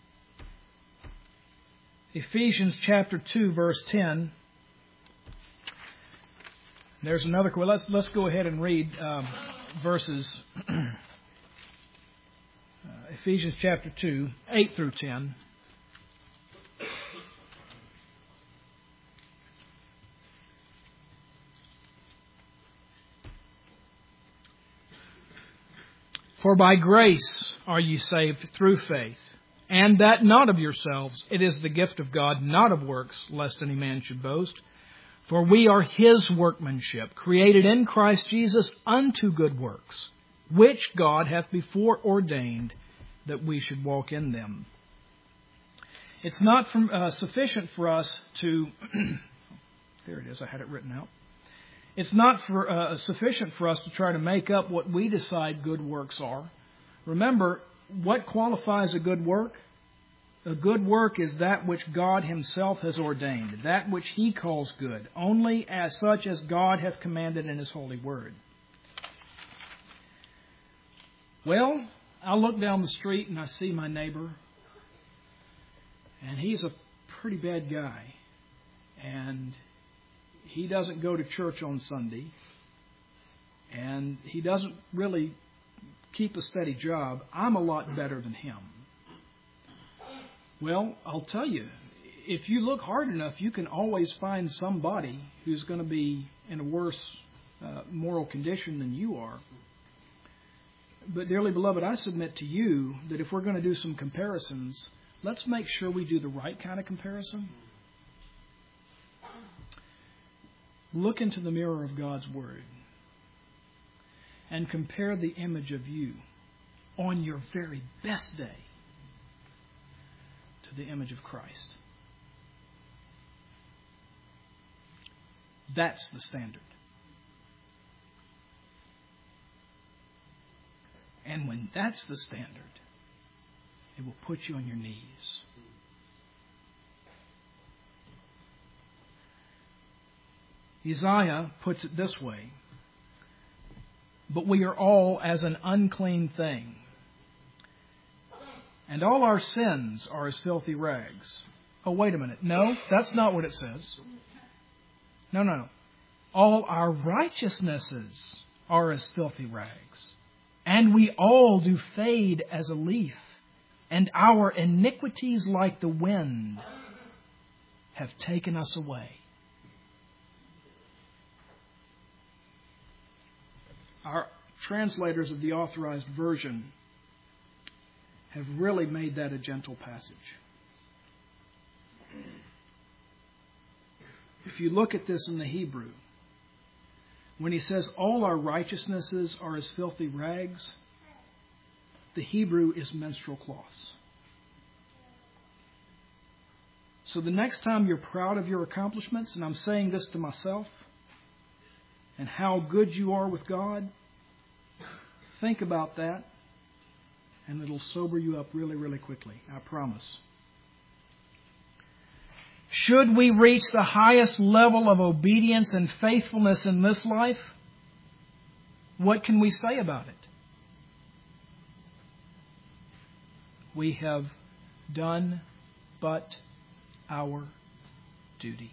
Ephesians chapter two, verse ten. There's another. Well, let's let's go ahead and read um, verses. uh, Ephesians chapter two, eight through ten. For by grace are ye saved through faith, and that not of yourselves. It is the gift of God, not of works, lest any man should boast. For we are His workmanship, created in Christ Jesus unto good works, which God hath before ordained that we should walk in them. It's not from, uh, sufficient for us to... there it is, I had it written out. It's not for, uh, sufficient for us to try to make up what we decide good works are. Remember, what qualifies a good work? A good work is that which God Himself has ordained, that which He calls good, only as such as God hath commanded in His holy word. Well, I look down the street and I see my neighbor, and he's a pretty bad guy, and he doesn't go to church on Sunday, and he doesn't really keep a steady job. I'm a lot better than him. Well, I'll tell you, if you look hard enough, you can always find somebody who's going to be in a worse uh, moral condition than you are. But dearly beloved, I submit to you that if we're going to do some comparisons, let's make sure we do the right kind of comparison. Look into the mirror of God's Word and compare the image of you on your very best day to the image of Christ. That's the standard. And when that's the standard, it will put you on your knees. Isaiah puts it this way: but we are all as an unclean thing, and all our sins are as filthy rags. Oh, wait a minute. No, that's not what it says. No, no, no. All our righteousnesses are as filthy rags, and we all do fade as a leaf, and our iniquities like the wind have taken us away. Our translators of the Authorized Version have really made that a gentle passage. If you look at this in the Hebrew, when he says all our righteousnesses are as filthy rags, the Hebrew is menstrual cloths. So the next time you're proud of your accomplishments, and I'm saying this to myself, and how good you are with God, think about that, and it'll sober you up really, really quickly. I promise. Should we reach the highest level of obedience and faithfulness in this life, what can we say about it? We have done but our duty.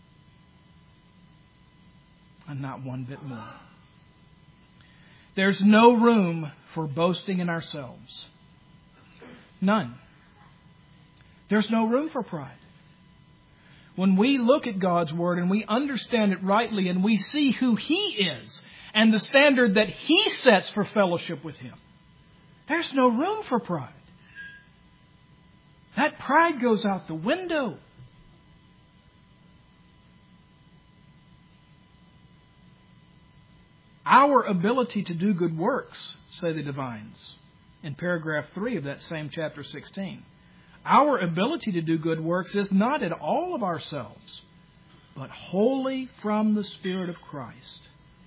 And not one bit more. There's no room for boasting in ourselves. None. There's no room for pride. When we look at God's Word and we understand it rightly and we see who He is and the standard that He sets for fellowship with Him, there's no room for pride. That pride goes out the window. Our ability to do good works, say the divines, in paragraph three of that same chapter sixteen. Our ability to do good works is not in all of ourselves, but wholly from the Spirit of Christ.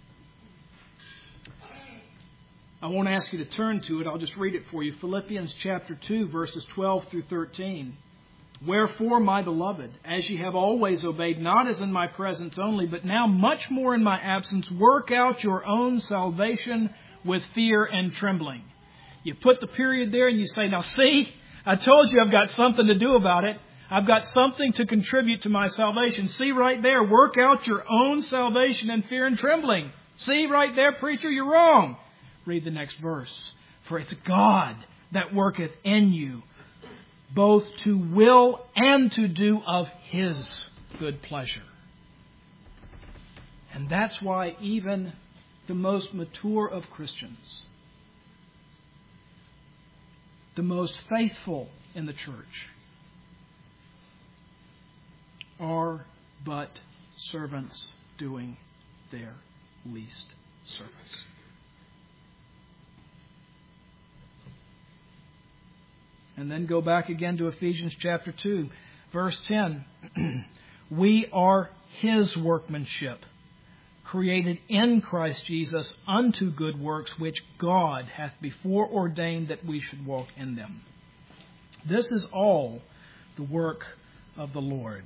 I won't ask you to turn to it. I'll just read it for you. Philippians chapter two, verses twelve through thirteen. Wherefore, my beloved, as ye have always obeyed, not as in my presence only, but now much more in my absence, work out your own salvation with fear and trembling. You put the period there and you say, now see, I told you I've got something to do about it. I've got something to contribute to my salvation. See right there, work out your own salvation in fear and trembling. See right there, preacher, you're wrong. Read the next verse. For it's God that worketh in you, both to will and to do of His good pleasure. And that's why even the most mature of Christians, the most faithful in the church, are but servants doing their least service. And then go back again to Ephesians chapter two, verse ten. We are His workmanship, created in Christ Jesus unto good works, which God hath before ordained that we should walk in them. This is all the work of the Lord.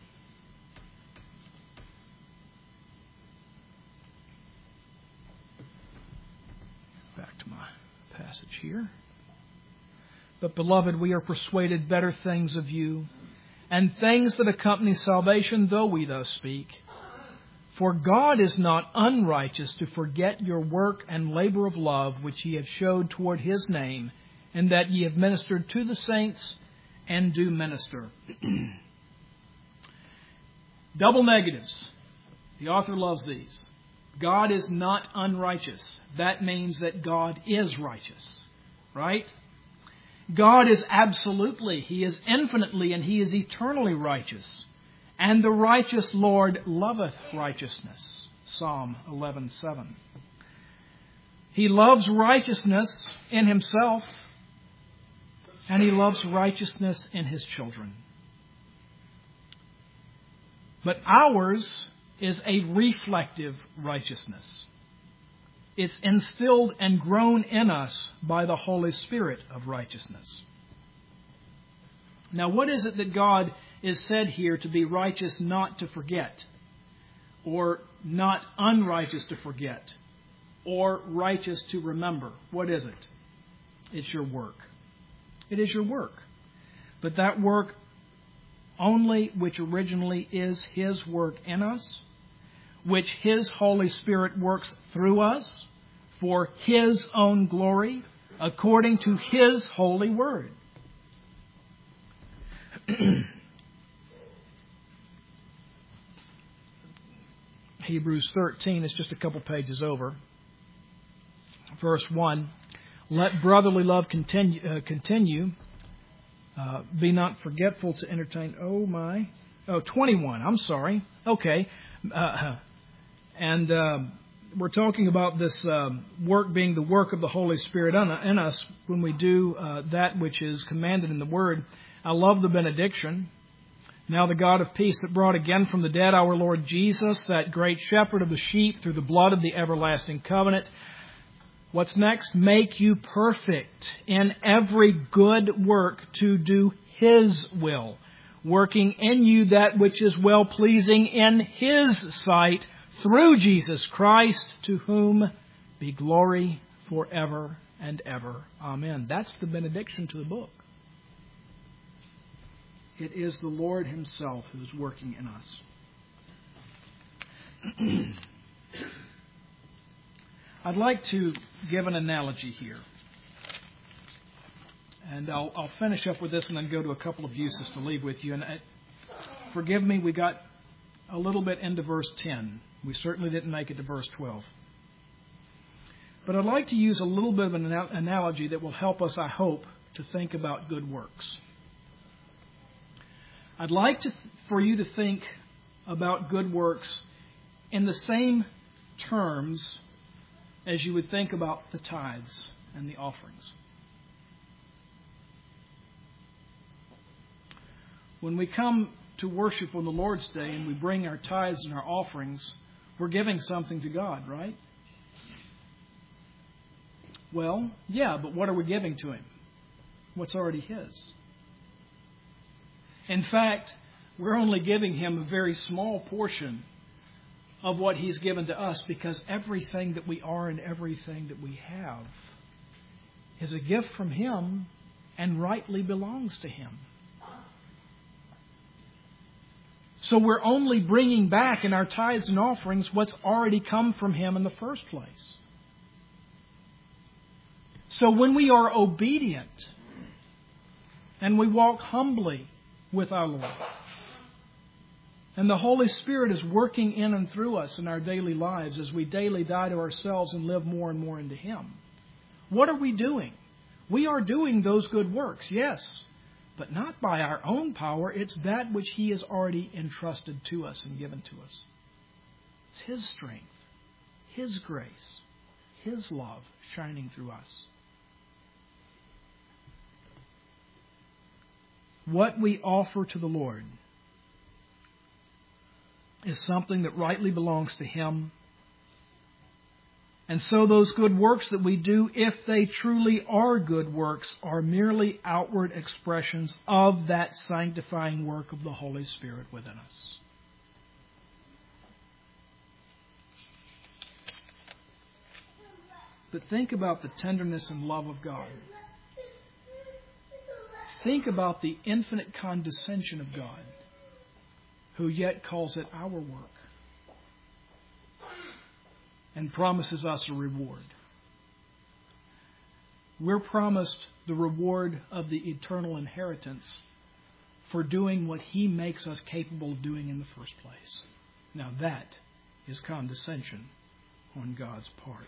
Back to my passage here. But, beloved, we are persuaded better things of you, and things that accompany salvation, though we thus speak. For God is not unrighteous to forget your work and labor of love, which ye have showed toward His name, and that ye have ministered to the saints and do minister. Double negatives. The author loves these. God is not unrighteous. That means that God is righteous. Right? God is absolutely, He is infinitely, and He is eternally righteous. And the righteous Lord loveth righteousness. Psalm eleven seven. He loves righteousness in Himself, and He loves righteousness in His children. But ours is a reflective righteousness. It's instilled and grown in us by the Holy Spirit of righteousness. Now, what is it that God is said here to be righteous not to forget, or not unrighteous to forget, or righteous to remember? What is it? It's your work. It is your work. But that work only which originally is His work in us, which His Holy Spirit works through us for His own glory, according to His holy word. Hebrews thirteen is just a couple pages over. Verse one, let brotherly love continue. Uh, continue. Uh, be not forgetful to entertain. Oh, my. Oh, twenty-one. I'm sorry. Okay. Uh, and uh, we're talking about this uh, work being the work of the Holy Spirit in us when we do uh, that which is commanded in the Word. I love the benediction. Now the God of peace that brought again from the dead our Lord Jesus, that great shepherd of the sheep, through the blood of the everlasting covenant. What's next? Make you perfect in every good work to do His will, working in you that which is well-pleasing in His sight, through Jesus Christ, to whom be glory forever and ever. Amen. That's the benediction to the book. It is the Lord Himself who is working in us. I'd like to give an analogy here. And I'll, I'll finish up with this and then go to a couple of uses to leave with you. And I, forgive me, we got a little bit into verse ten. We certainly didn't make it to verse twelve. But I'd like to use a little bit of an analogy that will help us, I hope, to think about good works. I'd like to, for you to think about good works in the same terms as you would think about the tithes and the offerings. When we come to worship on the Lord's Day and we bring our tithes and our offerings, we're giving something to God, right? Well, yeah, but what are we giving to Him? What's already His? In fact, we're only giving Him a very small portion of what He's given to us, because everything that we are and everything that we have is a gift from Him and rightly belongs to Him. So we're only bringing back in our tithes and offerings what's already come from Him in the first place. So when we are obedient and we walk humbly with our Lord, and the Holy Spirit is working in and through us in our daily lives as we daily die to ourselves and live more and more into Him, what are we doing? We are doing those good works, yes, but not by our own power. It's that which He has already entrusted to us and given to us. It's His strength, His grace, His love shining through us. What we offer to the Lord is something that rightly belongs to Him. And so those good works that we do, if they truly are good works, are merely outward expressions of that sanctifying work of the Holy Spirit within us. But think about the tenderness and love of God. Think about the infinite condescension of God, who yet calls it our work and promises us a reward. We're promised the reward of the eternal inheritance for doing what He makes us capable of doing in the first place. Now that is condescension on God's part.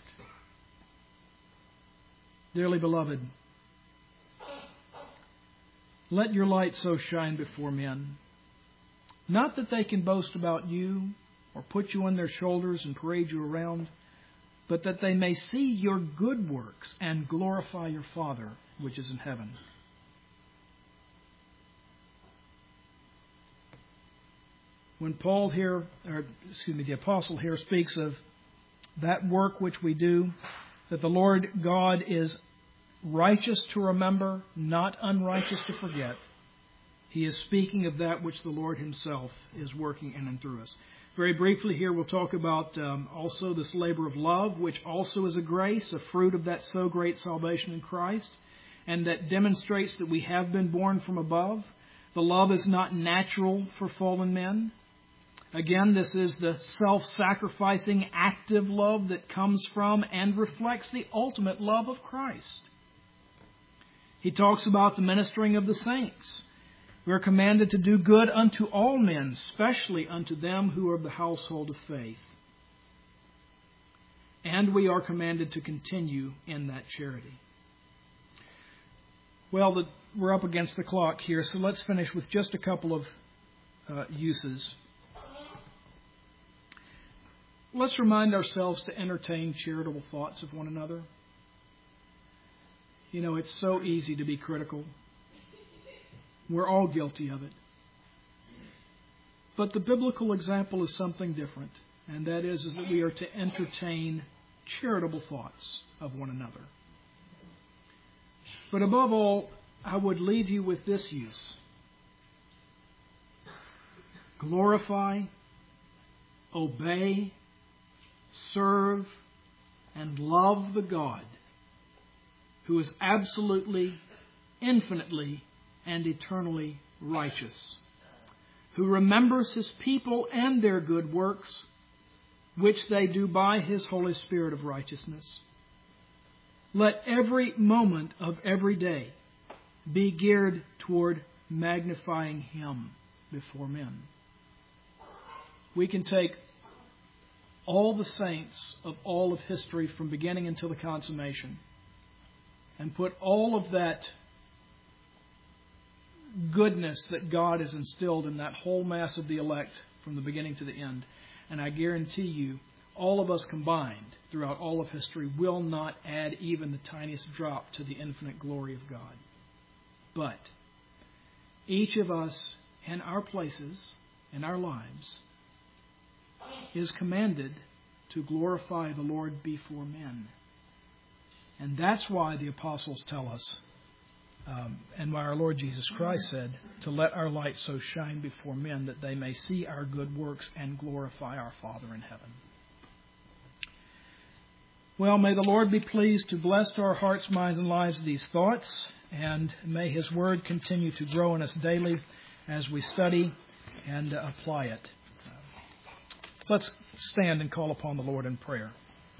Dearly beloved, let your light so shine before men, not that they can boast about you or put you on their shoulders and parade you around, but that they may see your good works and glorify your Father which is in heaven. When Paul here, or excuse me, the apostle here speaks of that work which we do, that the Lord God is righteous to remember, not unrighteous to forget, He is speaking of that which the Lord Himself is working in and through us. Very briefly here, we'll talk about um, also this labor of love, which also is a grace, a fruit of that so great salvation in Christ, and that demonstrates that we have been born from above. The love is not natural for fallen men. Again, this is the self-sacrificing, active love that comes from and reflects the ultimate love of Christ. He talks about the ministering of the saints. We are commanded to do good unto all men, especially unto them who are of the household of faith. And we are commanded to continue in that charity. Well, the, we're up against the clock here, so let's finish with just a couple of uh, uses. Let's remind ourselves to entertain charitable thoughts of one another. You know, it's so easy to be critical. We're all guilty of it. But the biblical example is something different, and that is, is that we are to entertain charitable thoughts of one another. But above all, I would leave you with this use. Glorify, obey, serve, and love the God who is absolutely, infinitely, and eternally righteous, who remembers His people and their good works, which they do by His Holy Spirit of righteousness. Let every moment of every day be geared toward magnifying Him before men. We can take all the saints of all of history from beginning until the consummation and put all of that goodness that God has instilled in that whole mass of the elect from the beginning to the end. And I guarantee you, all of us combined throughout all of history will not add even the tiniest drop to the infinite glory of God. But each of us in our places, in our lives, is commanded to glorify the Lord before men. And that's why the apostles tell us, um, and why our Lord Jesus Christ said, to let our light so shine before men that they may see our good works and glorify our Father in heaven. Well, may the Lord be pleased to bless to our hearts, minds, and lives these thoughts, and may His Word continue to grow in us daily as we study and uh, apply it. Uh, let's stand and call upon the Lord in prayer.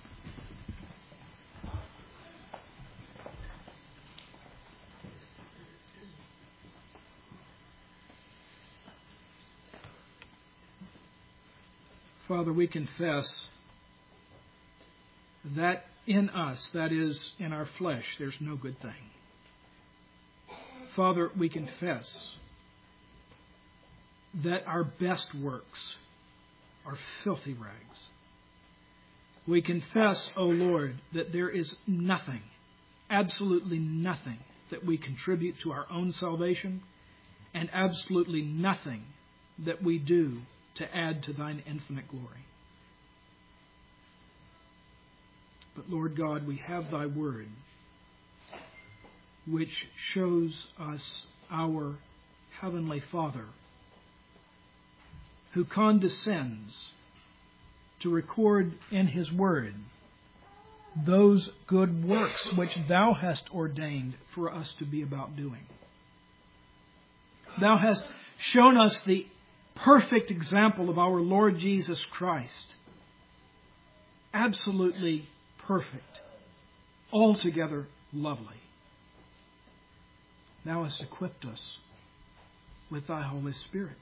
Father, we confess that in us, that is, in our flesh, there's no good thing. Father, we confess that our best works are filthy rags. We confess, O Lord, that there is nothing, absolutely nothing, that we contribute to our own salvation, and absolutely nothing that we do to add to Thine infinite glory. But Lord God, we have Thy Word, which shows us our Heavenly Father, who condescends to record in His Word those good works which Thou hast ordained for us to be about doing. Thou hast shown us the perfect example of our Lord Jesus Christ. Absolutely perfect. Altogether lovely. Thou hast equipped us with Thy Holy Spirit,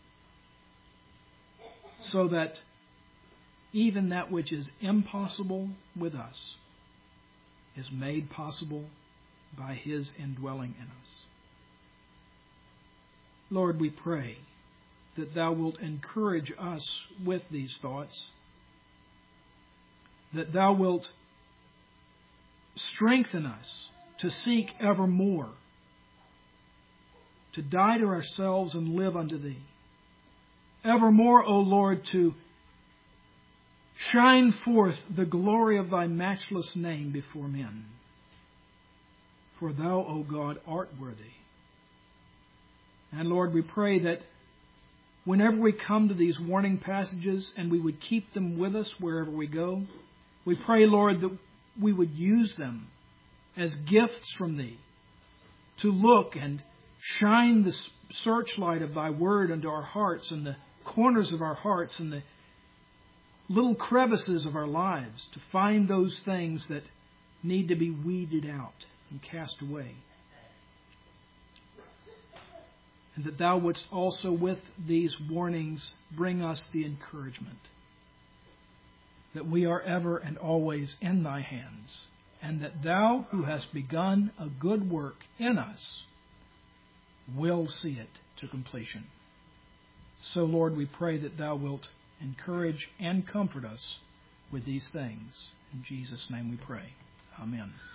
so that even that which is impossible with us is made possible by His indwelling in us. Lord, we pray that Thou wilt encourage us with these thoughts, that Thou wilt strengthen us to seek ever more, to die to ourselves and live unto Thee. Evermore, O Lord, to shine forth the glory of Thy matchless name before men. For Thou, O God, art worthy. And Lord, we pray that whenever we come to these warning passages, and we would keep them with us wherever we go, we pray, Lord, that we would use them as gifts from Thee to look and shine the searchlight of Thy Word into our hearts and the corners of our hearts and the little crevices of our lives, to find those things that need to be weeded out and cast away. And that Thou wouldst also with these warnings bring us the encouragement that we are ever and always in Thy hands, and that Thou who hast begun a good work in us will see it to completion. So, Lord, we pray that Thou wilt encourage and comfort us with these things. In Jesus' name we pray. Amen.